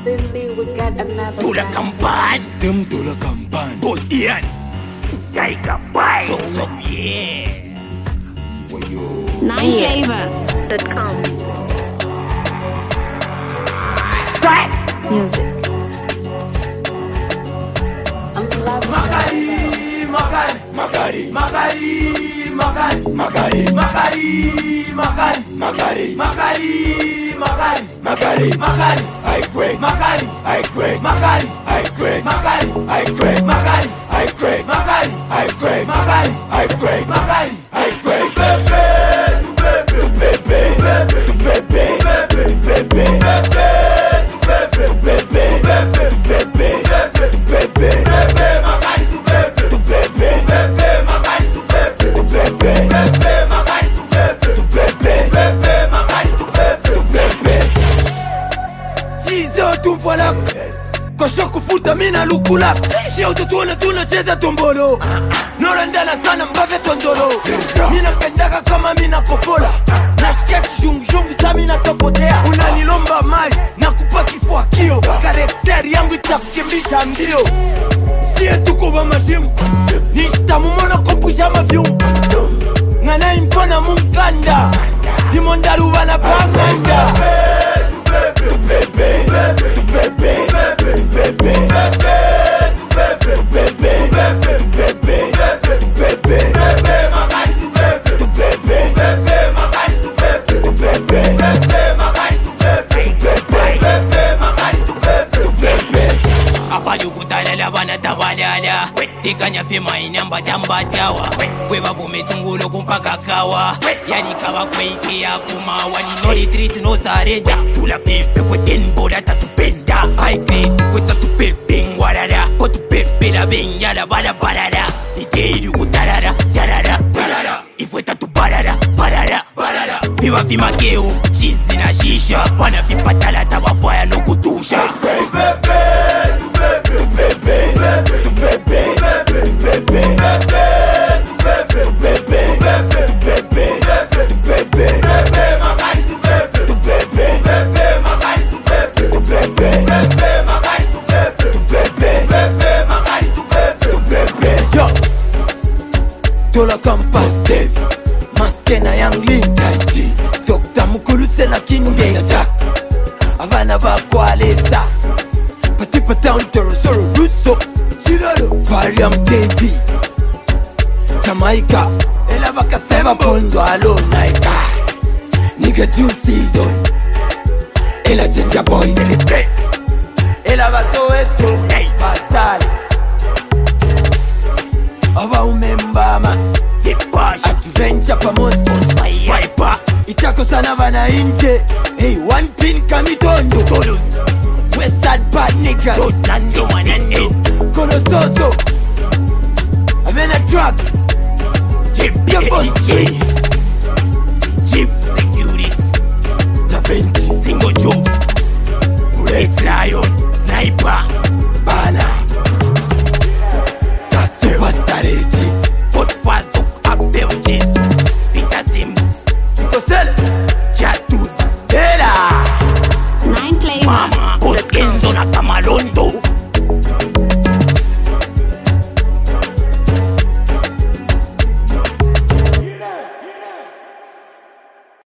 Bimbi, we got another Tula Kampan. Them Tula Kampan. Boss Ian. Jai Kampai. So yeah. Nineflavor.com. Music. I'm in love with Magari. I Greg. Kosho kufuta mina lukulak Shio tutuna tunacheza tombolo Norandana sana mbave tondolo Mina pendaka kama mina kofola Nashikia kishungshungu sa mina topotea Unanilomba mai na kupa kifua kio Karakteri yangu itakukimbisha mbio Siye tuko ba mashimu Nishita mumona kompusha mavyumu Ngana infona munganda Dimondaru wana panganda Apalukutalala banatabalala Tekanya fema inamba tambatawa Kweva vumetungulu kumpaka kawa Yani kawa kweike ya kumawa Ninoli triti no sarenda Tula pepe fweten boda tatupenda High grade fweta tupepe ngwarara Potu pepe la benyala bala barara Niteiru kutarara yarara Ifweta tu barara Viva vima keo Chizi na shisha Wana vipatala tawafaya no kutusha Tula Kampan Dave Maskena Young Lin Dr. Mukuluse na Kingesa Avana Bakwalesa Patipa Town Torosoro Russo Variam TV Jamaica Ela baka seva pondo alo naika Nigga 2 season Ela Ginger Boys Celebrate Ela baso eto Basale Ava umembama Adventure pamos Viper Ichako sana vana inje Hey, one pin kamitondo Westside bad niggas Kolososo I'm in a truck Your boss